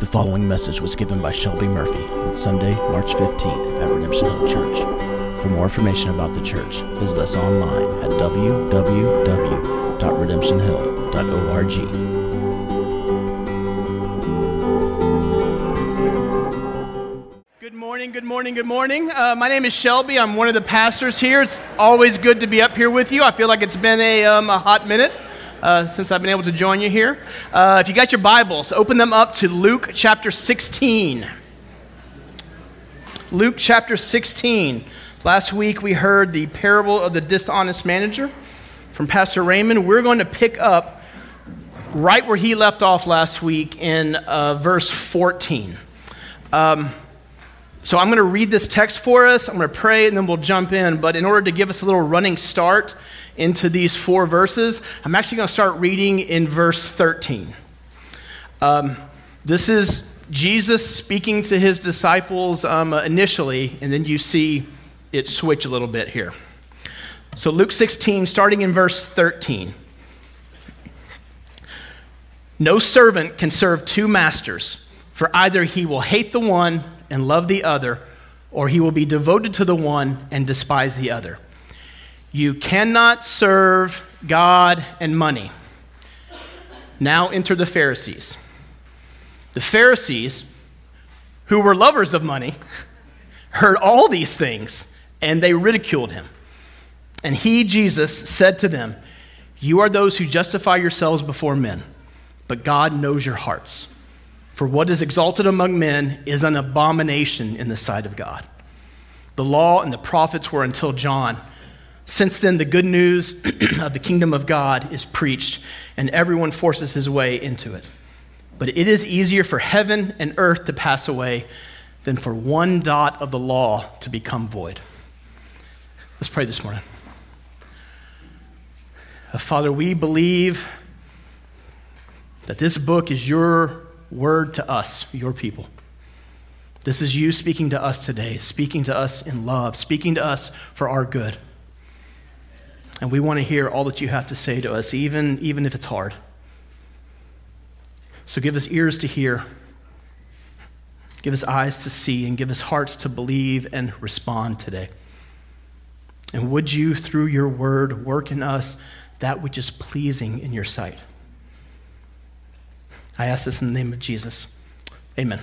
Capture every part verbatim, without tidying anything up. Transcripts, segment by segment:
The following message was given by Shelby Murphy on Sunday, March fifteenth at Redemption Hill Church. For more information about the church, visit us online at w w w dot redemption hill dot org. Good morning, good morning, good morning. Uh, my name is Shelby. I'm one of the pastors here. It's always good to be up here with you. I feel like it's been a, um, a hot minute uh, since I've been able to join you here. Uh, if you got your Bibles, open them up to Luke chapter sixteen. Luke chapter sixteen. Last week we heard the parable of the dishonest manager from Pastor Raymond. We're going to pick up right where he left off last week in uh, verse fourteen. Um, so I'm going to read this text for us. I'm going to pray and then we'll jump in. But in order to give us a little running start into these four verses, I'm actually going to start reading in verse thirteen. Um, this is Jesus speaking to his disciples um, initially, and then you see it switch a little bit here. So Luke sixteen, starting in verse thirteen. No servant can serve two masters, for either he will hate the one and love the other, or he will be devoted to the one and despise the other. You cannot serve God and money. Now enter the Pharisees. The Pharisees, who were lovers of money, heard all these things, and they ridiculed him. And he, Jesus, said to them, "You are those who justify yourselves before men, but God knows your hearts. For what is exalted among men is an abomination in the sight of God. The law and the prophets were until John. Since then, the good news of the kingdom of God is preached, and everyone forces his way into it. But it is easier for heaven and earth to pass away than for one dot of the law to become void." Let's pray this morning. Uh, Father, we believe that this book is your word to us, your people. This is you speaking to us today, speaking to us in love, speaking to us for our good. And we want to hear all that you have to say to us, even, even if it's hard. So give us ears to hear, give us eyes to see, and give us hearts to believe and respond today. And would you, through your word, work in us that which is pleasing in your sight? I ask this in the name of Jesus. Amen.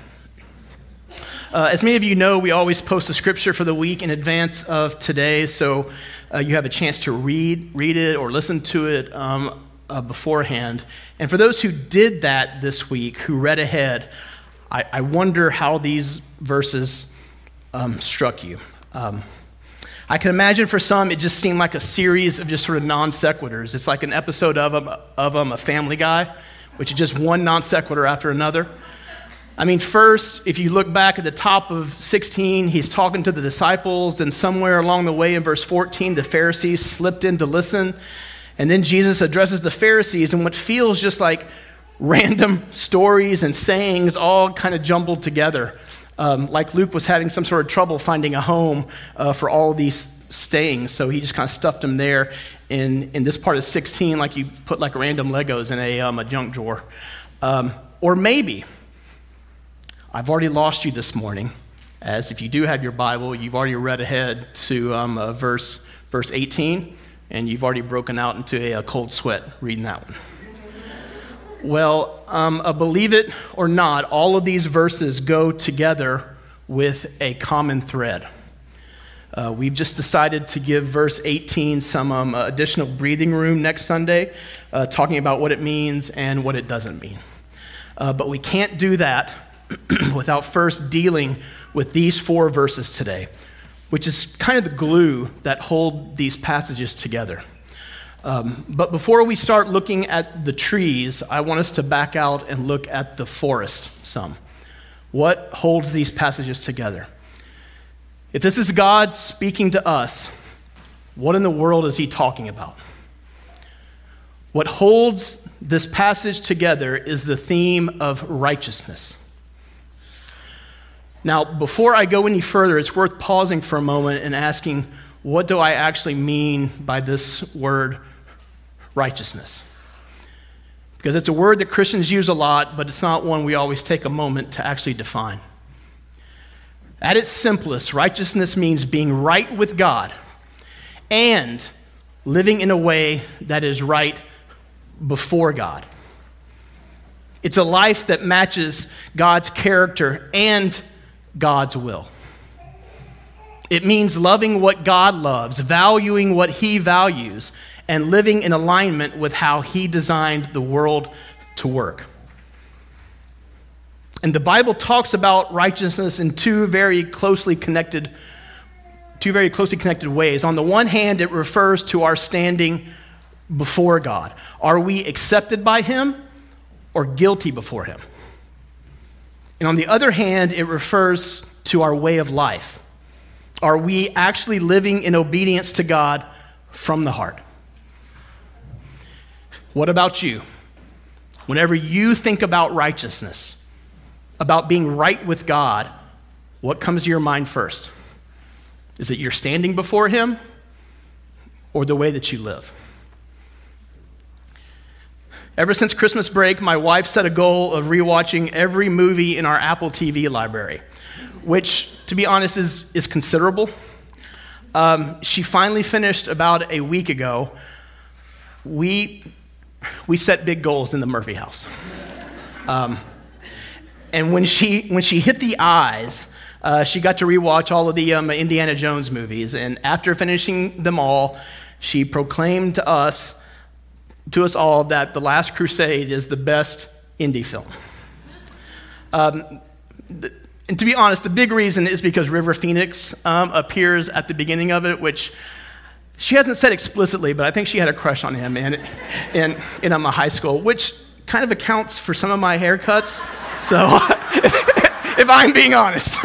Uh, as many of you know, we always post a scripture for the week in advance of today, so uh, you have a chance to read, read it or listen to it um, uh, beforehand. And for those who did that this week, who read ahead, I, I wonder how these verses um, struck you. Um, I can imagine for some, it just seemed like a series of just sort of non sequiturs. It's like an episode of um, of um, a Family Guy, which is just one non sequitur after another. I mean, first, if you look back at the top of sixteen, he's talking to the disciples, and somewhere along the way in verse fourteen, the Pharisees slipped in to listen, and then Jesus addresses the Pharisees in what feels just like random stories and sayings all kind of jumbled together. Um, like Luke was having some sort of trouble finding a home uh, for all of these sayings, so he just kind of stuffed them there in, in this part of sixteen, like you put like random Legos in a, um, a junk drawer. Um, or maybe, I've already lost you this morning, as if you do have your Bible, you've already read ahead to um, uh, verse verse eighteen, and you've already broken out into a, a cold sweat reading that one. Well, um, uh, believe it or not, all of these verses go together with a common thread. Uh, we've just decided to give verse eighteen some um, uh, additional breathing room next Sunday, uh, talking about what it means and what it doesn't mean. Uh, but we can't do that without first dealing with these four verses today, which is kind of the glue that hold these passages together. Um, but before we start looking at the trees, I want us to back out and look at the forest some. What holds these passages together? If this is God speaking to us, what in the world is he talking about? What holds this passage together is the theme of righteousness. Now, before I go any further, it's worth pausing for a moment and asking, what do I actually mean by this word righteousness? because it's a word that Christians use a lot, but it's not one we always take a moment to actually define. At its simplest, righteousness means being right with God and living in a way that is right before God. It's a life that matches God's character and God's will. It means loving what God loves, valuing what He values, and living in alignment with how He designed the world to work. And the Bible talks about righteousness in two very closely connected, two very closely connected ways. On the one hand, it refers to our standing before God. Are we accepted by Him or guilty before Him? And on the other hand, it refers to our way of life. Are we actually living in obedience to God from the heart? What about you? Whenever you think about righteousness, about being right with God, what comes to your mind first? Is it your standing before Him or the way that you live? Ever since Christmas break, my wife set a goal of rewatching every movie in our Apple T V library, which, to be honest, is, is considerable. Um, she finally finished about a week ago. We, we set big goals in the Murphy house. Um, and when she, when she hit the eyes, uh, she got to rewatch all of the um, Indiana Jones movies. And after finishing them all, she proclaimed to us to us all that The Last Crusade is the best indie film. Um, th- and to be honest, the big reason is because River Phoenix um, appears at the beginning of it, which she hasn't said explicitly, but I think she had a crush on him in, in, in um, high school, which kind of accounts for some of my haircuts. So, if, if I'm being honest.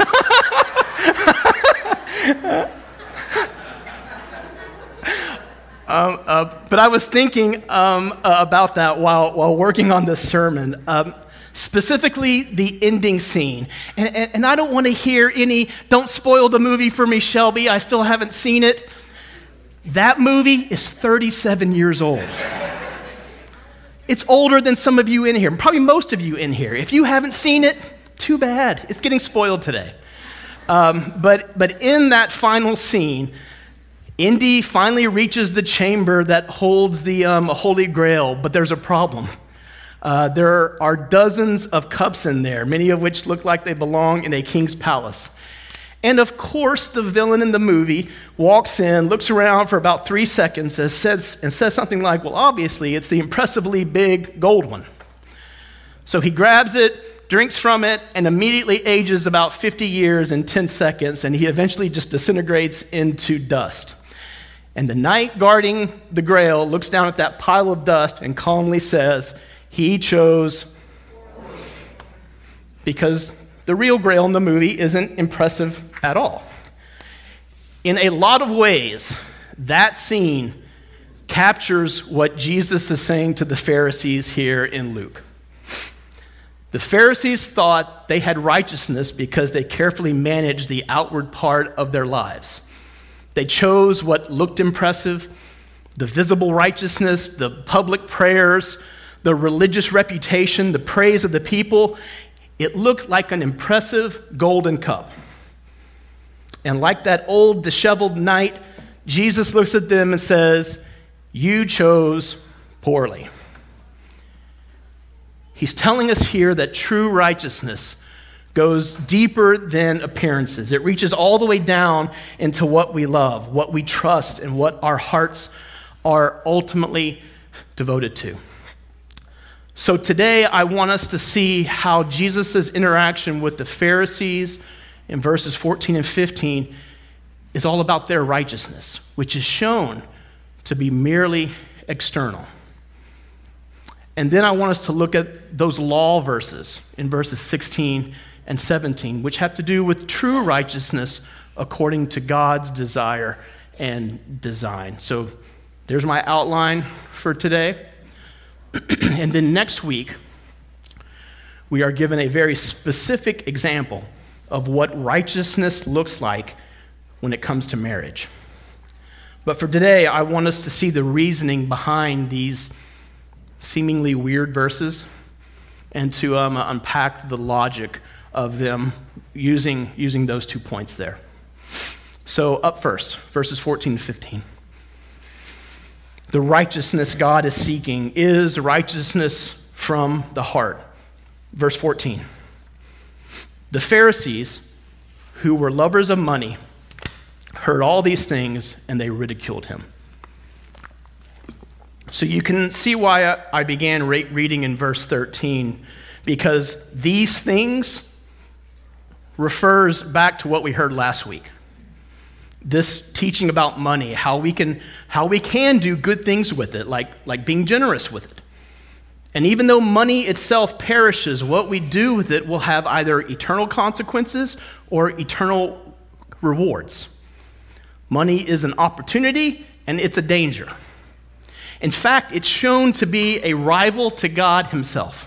Um, uh, but I was thinking um, uh, about that while while working on this sermon, um, specifically the ending scene. And, and, and I don't want to hear any, don't spoil the movie for me, Shelby, I still haven't seen it. That movie is thirty-seven years old. It's older than some of you in here, probably most of you in here. If you haven't seen it, too bad. It's getting spoiled today. Um, but but in that final scene, Indy finally reaches the chamber that holds the um, Holy Grail, but there's a problem. Uh, there are dozens of cups in there, many of which look like they belong in a king's palace. And of course, the villain in the movie walks in, looks around for about three seconds, and says, and says something like, well, obviously, it's the impressively big gold one. So he grabs it, drinks from it, and immediately ages about fifty years in ten seconds, and he eventually just disintegrates into dust. And the knight guarding the grail looks down at that pile of dust and calmly says, he chose, because the real grail in the movie isn't impressive at all. In a lot of ways, that scene captures what Jesus is saying to the Pharisees here in Luke. The Pharisees thought they had righteousness because they carefully managed the outward part of their lives. They chose what looked impressive, the visible righteousness, the public prayers, the religious reputation, the praise of the people. It looked like an impressive golden cup. And like that old disheveled knight, Jesus looks at them and says, you chose poorly. He's telling us here that true righteousness goes deeper than appearances. It reaches all the way down into what we love, what we trust, and what our hearts are ultimately devoted to. So today, I want us to see how Jesus' interaction with the Pharisees in verses fourteen and fifteen is all about their righteousness, which is shown to be merely external. And then I want us to look at those law verses in verses sixteen and seventeen, which have to do with true righteousness according to God's desire and design. So there's my outline for today. And then next week, we are given a very specific example of what righteousness looks like when it comes to marriage. But for today, I want us to see the reasoning behind these seemingly weird verses and to um, unpack the logic of them using, using those two points there. So up first, verses fourteen to fifteen. The righteousness God is seeking is righteousness from the heart. Verse fourteen. The Pharisees, who were lovers of money, heard all these things and they ridiculed him. So you can see why I began reading in verse thirteen, because these things refers back to what we heard last week. This teaching about money, how we can how we can do good things with it, like, like being generous with it. And even though money itself perishes, what we do with it will have either eternal consequences or eternal rewards. Money is an opportunity and it's a danger. In fact, it's shown to be a rival to God himself.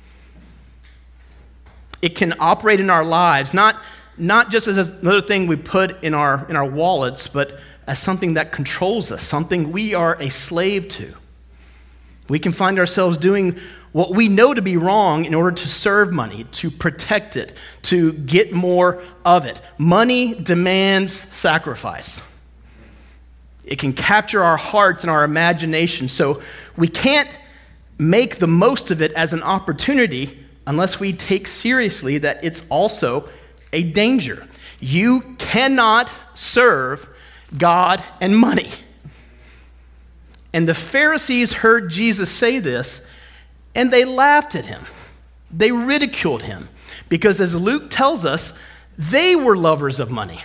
It can operate in our lives, not, not just as another thing we put in our, in our wallets, but as something that controls us, something we are a slave to. We can find ourselves doing what we know to be wrong in order to serve money, to protect it, to get more of it. Money demands sacrifice. It can capture our hearts and our imagination, so we can't make the most of it as an opportunity unless we take seriously that it's also a danger. You cannot serve God and money. And the Pharisees heard Jesus say this, and they laughed at him. They ridiculed him, because as Luke tells us, they were lovers of money.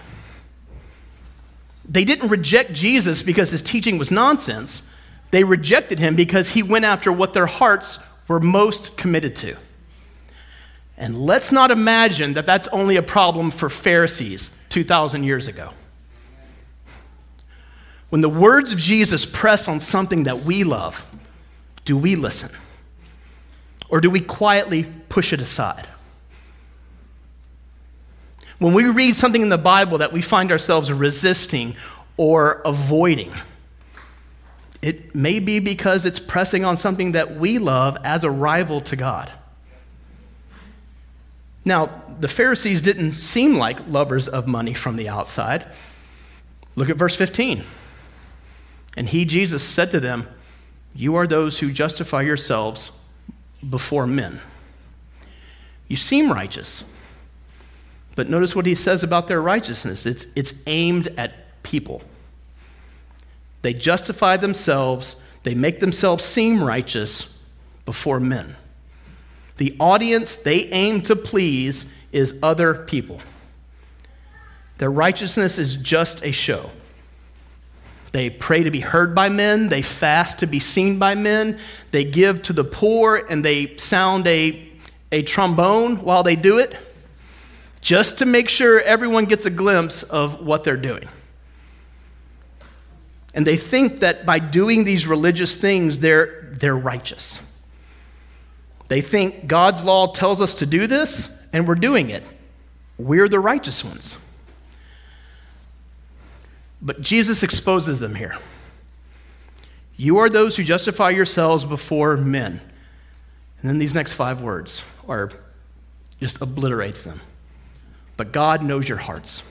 They didn't reject Jesus because his teaching was nonsense. They rejected him because he went after what their hearts were most committed to. And let's not imagine that that's only a problem for Pharisees two thousand years ago. When the words of Jesus press on something that we love, do we listen? Or do we quietly push it aside? When we read something in the Bible that we find ourselves resisting or avoiding, it may be because it's pressing on something that we love as a rival to God. Now, the Pharisees didn't seem like lovers of money from the outside. Look at verse fifteen. And he, Jesus, said to them, "You are those who justify yourselves before men. You seem righteous." But notice what he says about their righteousness. It's, it's aimed at people. They justify themselves. They make themselves seem righteous before men. The audience they aim to please is other people. Their righteousness is just a show. They pray to be heard by men. They fast to be seen by men. They give to the poor, and they sound a, a trombone while they do it, just to make sure everyone gets a glimpse of what they're doing. And they think that by doing these religious things, they're, they're righteous. They think God's law tells us to do this, and we're doing it. We're the righteous ones. But Jesus exposes them here. You are those who justify yourselves before men. And then these next five words are just obliterates them. But God knows your hearts.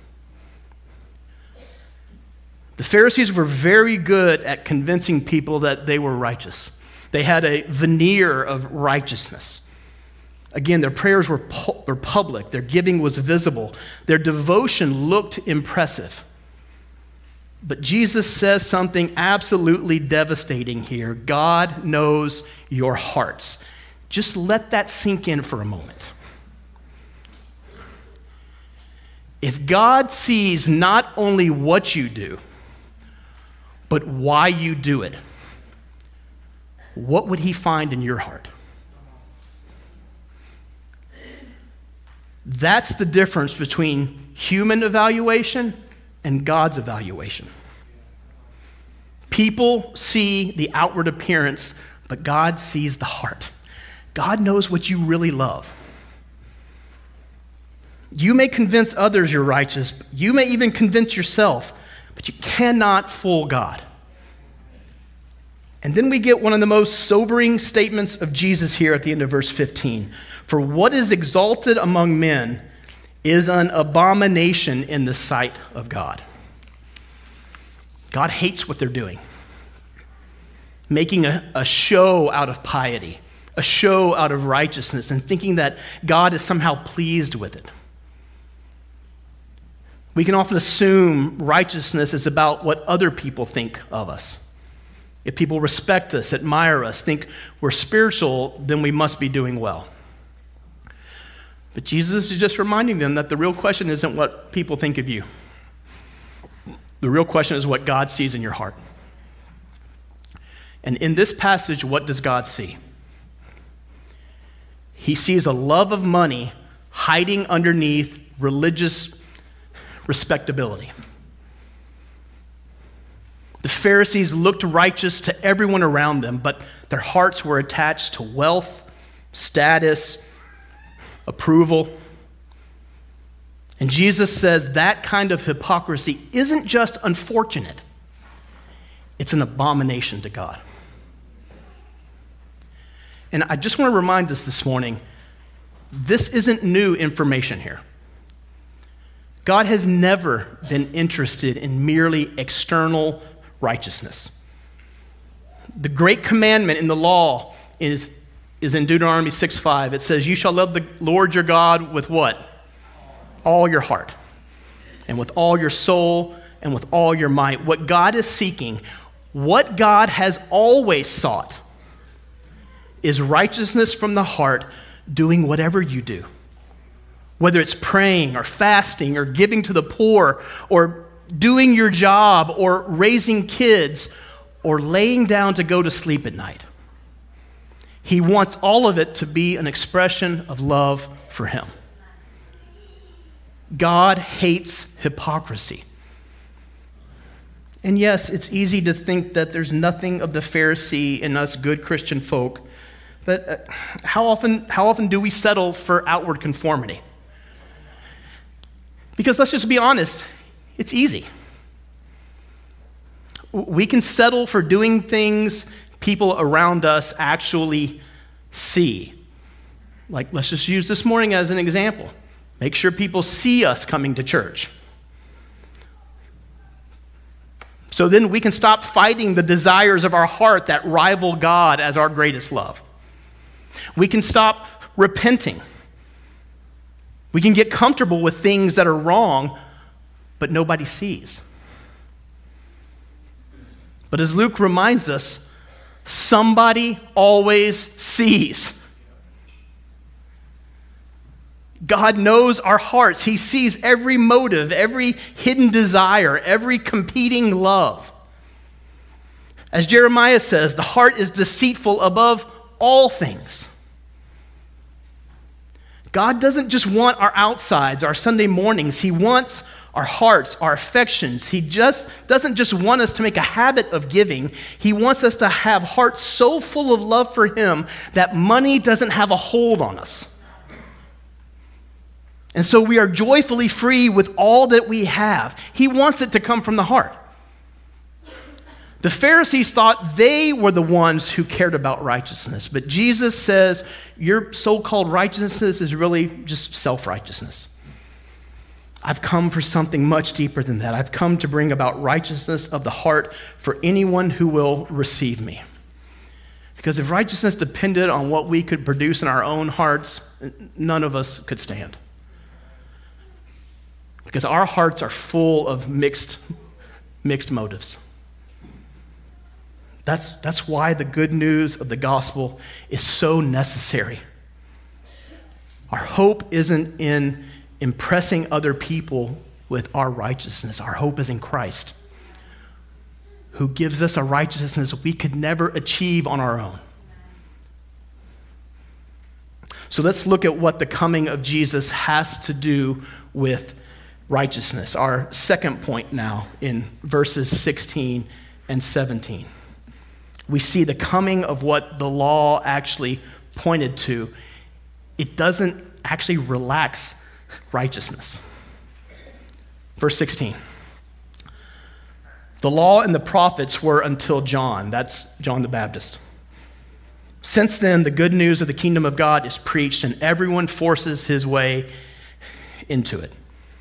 The Pharisees were very good at convincing people that they were righteous. They had a veneer of righteousness. Again, their prayers were, pu- were public. Their giving was visible. Their devotion looked impressive. But Jesus says something absolutely devastating here. God knows your hearts. Just let that sink in for a moment. If God sees not only what you do, but why you do it, what would he find in your heart? That's the difference between human evaluation and God's evaluation. People see the outward appearance, but God sees the heart. God knows what you really love. You may convince others you're righteous. You may even convince yourself, but you cannot fool God. And then we get one of the most sobering statements of Jesus here at the end of verse fifteen. For what is exalted among men is an abomination in the sight of God. God hates what they're doing. Making a, a show out of piety, a show out of righteousness, and thinking that God is somehow pleased with it. We can often assume righteousness is about what other people think of us. If people respect us, admire us, think we're spiritual, then we must be doing well. But Jesus is just reminding them that the real question isn't what people think of you. The real question is what God sees in your heart. And in this passage, what does God see? He sees a love of money hiding underneath religious respectability. The Pharisees looked righteous to everyone around them, but their hearts were attached to wealth, status, approval. And Jesus says that kind of hypocrisy isn't just unfortunate, it's an abomination to God. And I just want to remind us this morning, this isn't new information here. God has never been interested in merely external righteousness. The great commandment in the law is, is in Deuteronomy six five. It says, you shall love the Lord your God with what? All your heart, and with all your soul, and with all your might. What God is seeking, what God has always sought, is righteousness from the heart, doing whatever you do. Whether it's praying or fasting or giving to the poor or doing your job or raising kids or laying down to go to sleep at night. He wants all of it to be an expression of love for him. God hates hypocrisy. And yes, it's easy to think that there's nothing of the Pharisee in us good Christian folk, but uh, how often, how often do we settle for outward conformity? Because let's just be honest, it's easy. We can settle for doing things people around us actually see. Like, let's just use this morning as an example. Make sure people see us coming to church. So then we can stop fighting the desires of our heart that rival God as our greatest love. We can stop repenting. We can get comfortable with things that are wrong, but nobody sees. But as Luke reminds us, somebody always sees. God knows our hearts. He sees every motive, every hidden desire, every competing love. As Jeremiah says, the heart is deceitful above all things. God doesn't just want our outsides, our Sunday mornings. He wants our hearts, our affections. He just doesn't just want us to make a habit of giving. He wants us to have hearts so full of love for him that money doesn't have a hold on us. And so we are joyfully free with all that we have. He wants it to come from the heart. The Pharisees thought they were the ones who cared about righteousness, but Jesus says your so-called righteousness is really just self-righteousness. I've come for something much deeper than that. I've come to bring about righteousness of the heart for anyone who will receive me. Because if righteousness depended on what we could produce in our own hearts, none of us could stand. Because our hearts are full of mixed, mixed motives. That's, that's why the good news of the gospel is so necessary. Our hope isn't in impressing other people with our righteousness. Our hope is in Christ, who gives us a righteousness we could never achieve on our own. So let's look at what the coming of Jesus has to do with righteousness. Our second point now in verses sixteen and seventeen. We see the coming of what the law actually pointed to. It doesn't actually relax righteousness. Verse sixteen. The law and the prophets were until John. That's John the Baptist. Since then, the good news of the kingdom of God is preached, and everyone forces his way into it.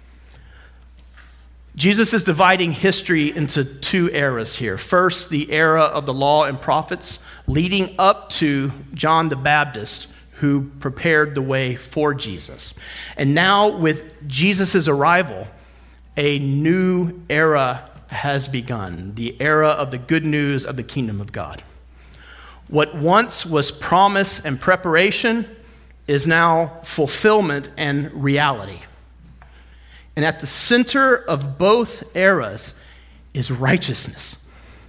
Jesus is dividing history into two eras here. First, the era of the law and prophets, leading up to John the Baptist, who prepared the way for Jesus. And now, with Jesus' arrival, a new era has begun, the era of the good news of the kingdom of God. What once was promise and preparation is now fulfillment and reality. And at the center of both eras is righteousness.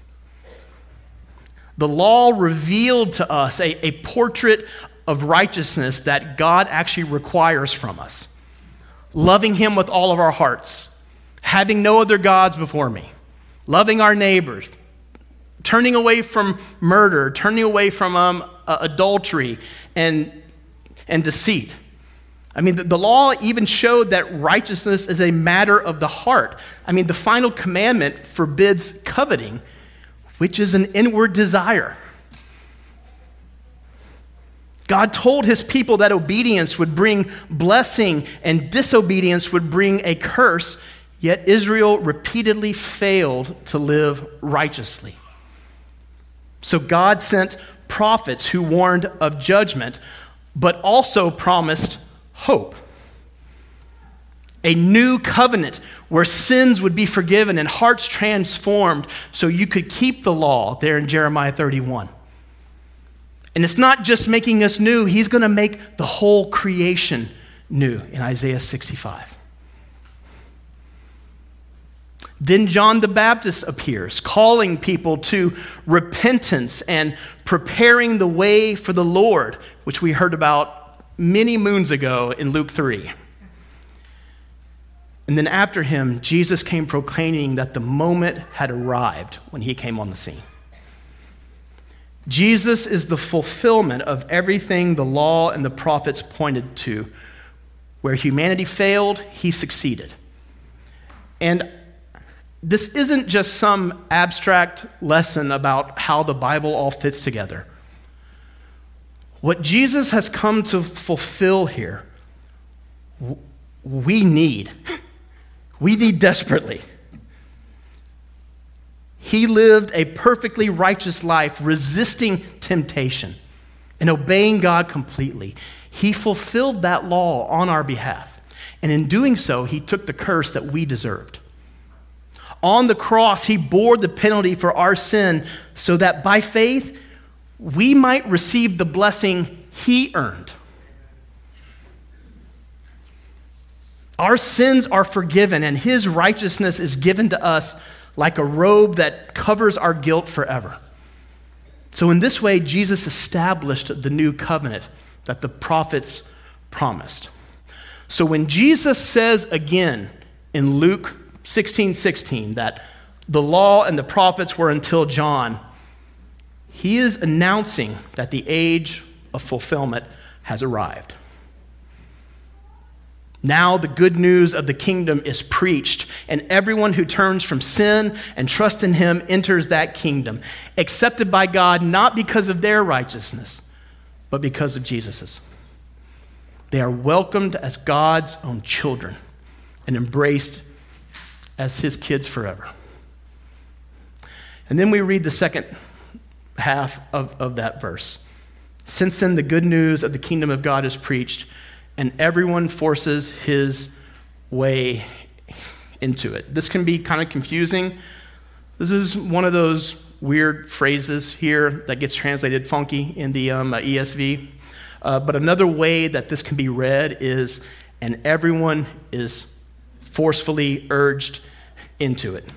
The law revealed to us a, a portrait of righteousness that God actually requires from us. Loving him with all of our hearts, having no other gods before me, loving our neighbors, turning away from murder, turning away from um, uh, adultery and, and deceit. I mean, the, the law even showed that righteousness is a matter of the heart. I mean, the final commandment forbids coveting, which is an inward desire. God told his people that obedience would bring blessing and disobedience would bring a curse, yet Israel repeatedly failed to live righteously. So God sent prophets who warned of judgment, but also promised hope. A new covenant where sins would be forgiven and hearts transformed so you could keep the law there in Jeremiah thirty-one. And it's not just making us new, he's going to make the whole creation new in Isaiah sixty-five. Then John the Baptist appears, calling people to repentance and preparing the way for the Lord, which we heard about many moons ago in Luke three. And then after him, Jesus came proclaiming that the moment had arrived when he came on the scene. Jesus is the fulfillment of everything the law and the prophets pointed to. Where humanity failed, he succeeded. And this isn't just some abstract lesson about how the Bible all fits together. What Jesus has come to fulfill here, we need. We need desperately. He lived a perfectly righteous life, resisting temptation and obeying God completely. He fulfilled that law on our behalf. And in doing so, he took the curse that we deserved. On the cross, he bore the penalty for our sin so that by faith, we might receive the blessing he earned. Our sins are forgiven, and his righteousness is given to us like a robe that covers our guilt forever. So in this way, Jesus established the new covenant that the prophets promised. So when Jesus says again in Luke sixteen sixteen that the law and the prophets were until John, he is announcing that the age of fulfillment has arrived. Now the good news of the kingdom is preached, and everyone who turns from sin and trusts in him enters that kingdom, accepted by God not because of their righteousness, but because of Jesus's. They are welcomed as God's own children and embraced as his kids forever. And then we read the second half of, of that verse. Since then, the good news of the kingdom of God is preached, and everyone forces his way into it. This can be kind of confusing. This is one of those weird phrases here that gets translated funky in the um, E S V. Uh, but another way that this can be read is, and everyone is forcefully urged into it.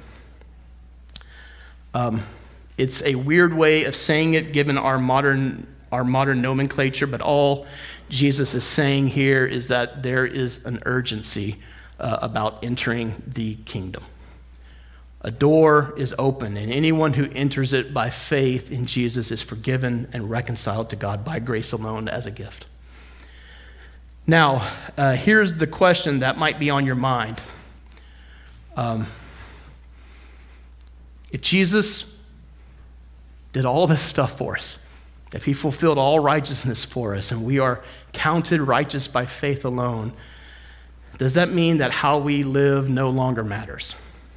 Um, it's a weird way of saying it given our modern our modern nomenclature, but all Jesus is saying here is that there is an urgency uh, about entering the kingdom. A door is open, and anyone who enters it by faith in Jesus is forgiven and reconciled to God by grace alone as a gift. Now, uh, here's the question that might be on your mind. Um, If Jesus did all this stuff for us, if he fulfilled all righteousness for us, and we are counted righteous by faith alone, does that mean that how we live no longer matters?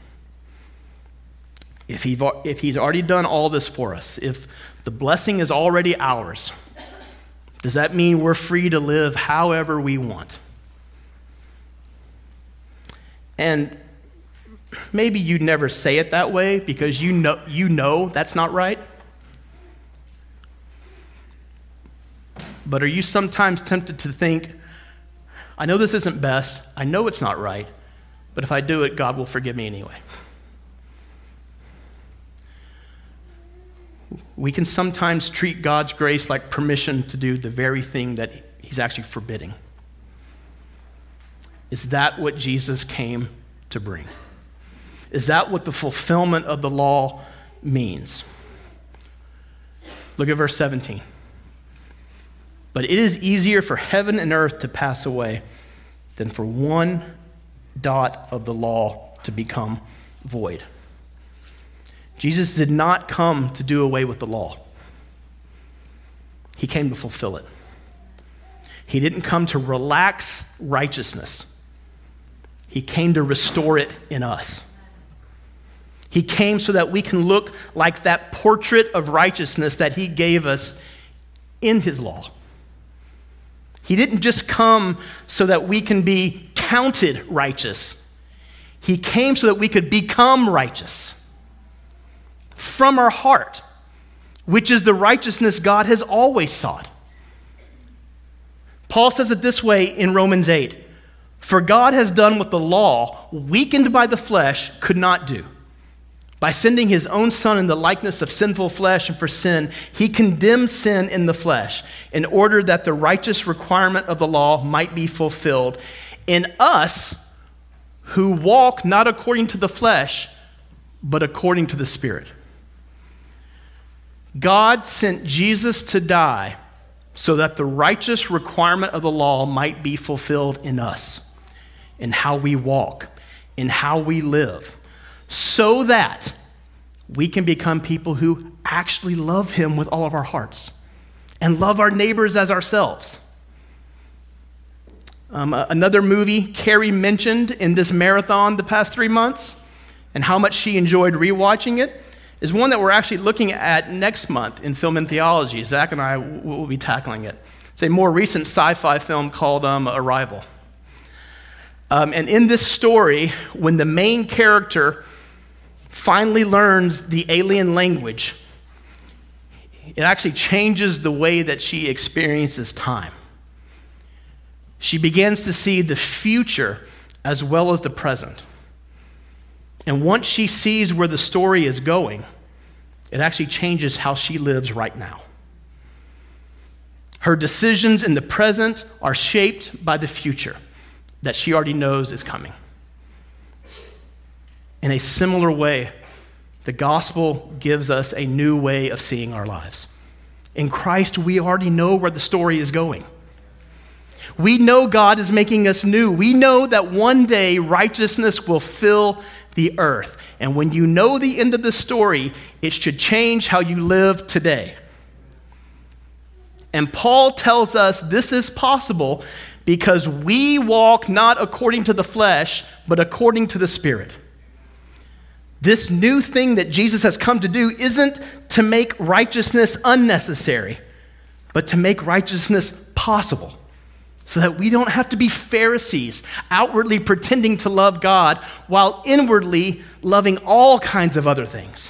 If, he, if he's already done all this for us, if the blessing is already ours, does that mean we're free to live however we want? And maybe you never say it that way because you know, you know that's not right. But are you sometimes tempted to think, I know this isn't best, I know it's not right, but if I do it, God will forgive me anyway? We can sometimes treat God's grace like permission to do the very thing that he's actually forbidding. Is that what Jesus came to bring? Is that what the fulfillment of the law means? Look at verse seventeen. But it is easier for heaven and earth to pass away than for one dot of the law to become void. Jesus did not come to do away with the law. He came to fulfill it. He didn't come to relax righteousness. He came to restore it in us. He came so that we can look like that portrait of righteousness that he gave us in his law. He didn't just come so that we can be counted righteous. He came so that we could become righteous from our heart, which is the righteousness God has always sought. Paul says it this way in Romans eight. For God has done what the law, weakened by the flesh, could not do. By sending his own son in the likeness of sinful flesh and for sin, he condemned sin in the flesh in order that the righteous requirement of the law might be fulfilled in us who walk not according to the flesh, but according to the Spirit. God sent Jesus to die so that the righteous requirement of the law might be fulfilled in us, in how we walk, in how we live, so that we can become people who actually love him with all of our hearts and love our neighbors as ourselves. Um, another movie Carrie mentioned in this marathon the past three months and how much she enjoyed rewatching it is one that we're actually looking at next month in Film and Theology. Zach and I will be tackling it. It's a more recent sci-fi film called um, Arrival. Um, and in this story, when the main character finally learns the alien language, it actually changes the way that she experiences time. She begins to see the future as well as the present. And once she sees where the story is going, it actually changes how she lives right now. Her decisions in the present are shaped by the future that she already knows is coming. In a similar way, the gospel gives us a new way of seeing our lives. In Christ, we already know where the story is going. We know God is making us new. We know that one day righteousness will fill the earth. And when you know the end of the story, it should change how you live today. And Paul tells us this is possible because we walk not according to the flesh, but according to the Spirit. This new thing that Jesus has come to do isn't to make righteousness unnecessary, but to make righteousness possible, so that we don't have to be Pharisees, outwardly pretending to love God while inwardly loving all kinds of other things.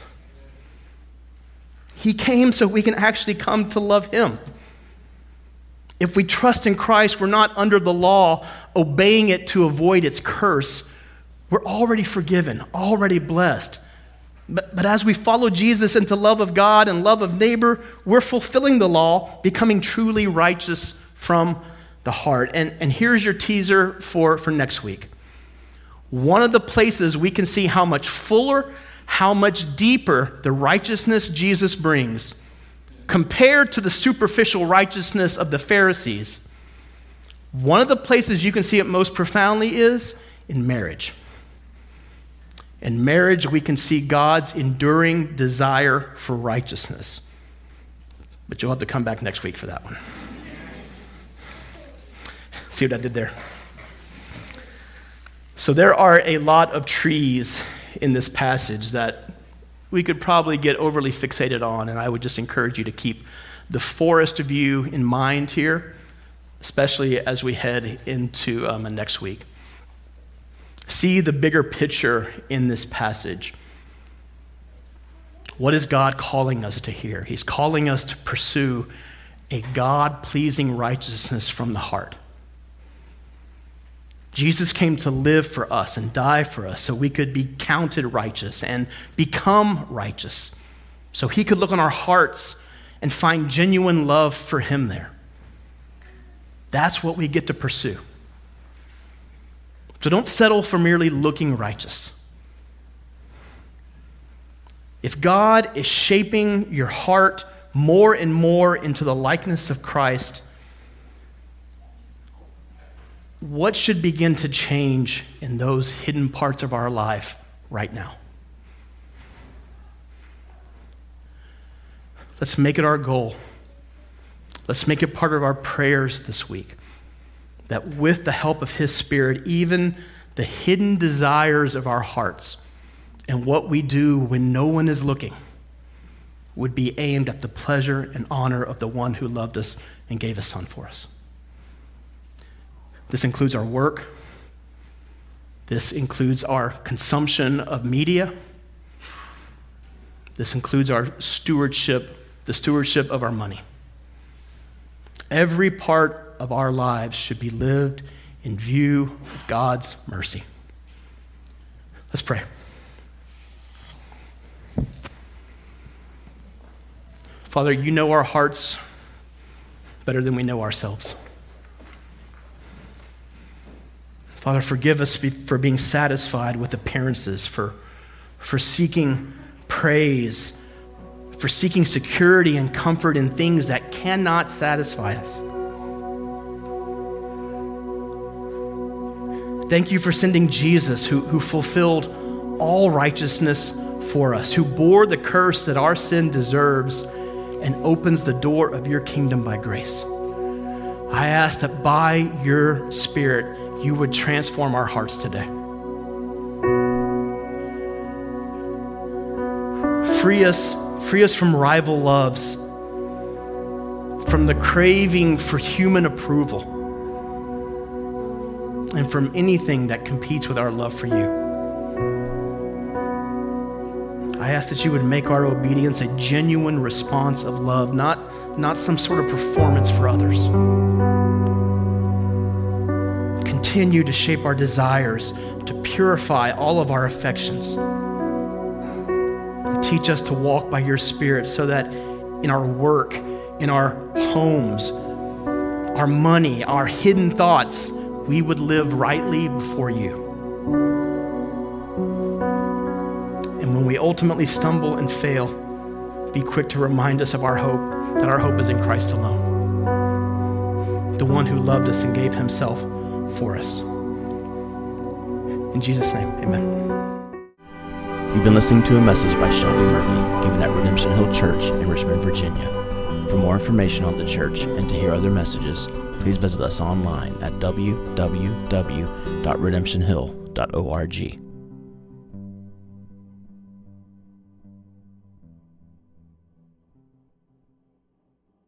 He came so we can actually come to love him. If we trust in Christ, we're not under the law, obeying it to avoid its curse. We're already forgiven, already blessed. But, but as we follow Jesus into love of God and love of neighbor, we're fulfilling the law, becoming truly righteous from the heart. And, and here's your teaser for, for next week. One of the places we can see how much fuller, how much deeper the righteousness Jesus brings compared to the superficial righteousness of the Pharisees, one of the places you can see it most profoundly is in marriage. In marriage, we can see God's enduring desire for righteousness. But you'll have to come back next week for that one. See what I did there? So there are a lot of trees in this passage that we could probably get overly fixated on, and I would just encourage you to keep the forest view in mind here, especially as we head into um, next week. See the bigger picture in this passage. What is God calling us to hear? He's calling us to pursue a God-pleasing righteousness from the heart. Jesus came to live for us and die for us so we could be counted righteous and become righteous, so he could look on our hearts and find genuine love for him there. That's what we get to pursue. So don't settle for merely looking righteous. If God is shaping your heart more and more into the likeness of Christ, what should begin to change in those hidden parts of our life right now? Let's make it our goal. Let's make it part of our prayers this week, that with the help of his Spirit, even the hidden desires of our hearts and what we do when no one is looking would be aimed at the pleasure and honor of the one who loved us and gave his son for us. This includes our work. This includes our consumption of media. This includes our stewardship, the stewardship of our money. Every part of our lives should be lived in view of God's mercy. Let's pray. Father, you know our hearts better than we know ourselves. Father, forgive us for being satisfied with appearances, for, for seeking praise, for seeking security and comfort in things that cannot satisfy us. Thank you for sending Jesus, who, who fulfilled all righteousness for us, who bore the curse that our sin deserves and opens the door of your kingdom by grace. I ask that by your Spirit, you would transform our hearts today. Free us, free us from rival loves, from the craving for human approval, and from anything that competes with our love for you. I ask that you would make our obedience a genuine response of love, not, not some sort of performance for others. Continue to shape our desires, to purify all of our affections. And teach us to walk by your Spirit so that in our work, in our homes, our money, our hidden thoughts, we would live rightly before you. And when we ultimately stumble and fail, be quick to remind us of our hope, that our hope is in Christ alone, the one who loved us and gave himself for us. In Jesus' name, amen. You've been listening to a message by Shelby Murphy, given at Redemption Hill Church in Richmond, Virginia. For more information on the church and to hear other messages, please visit us online at w w w dot redemption hill dot org.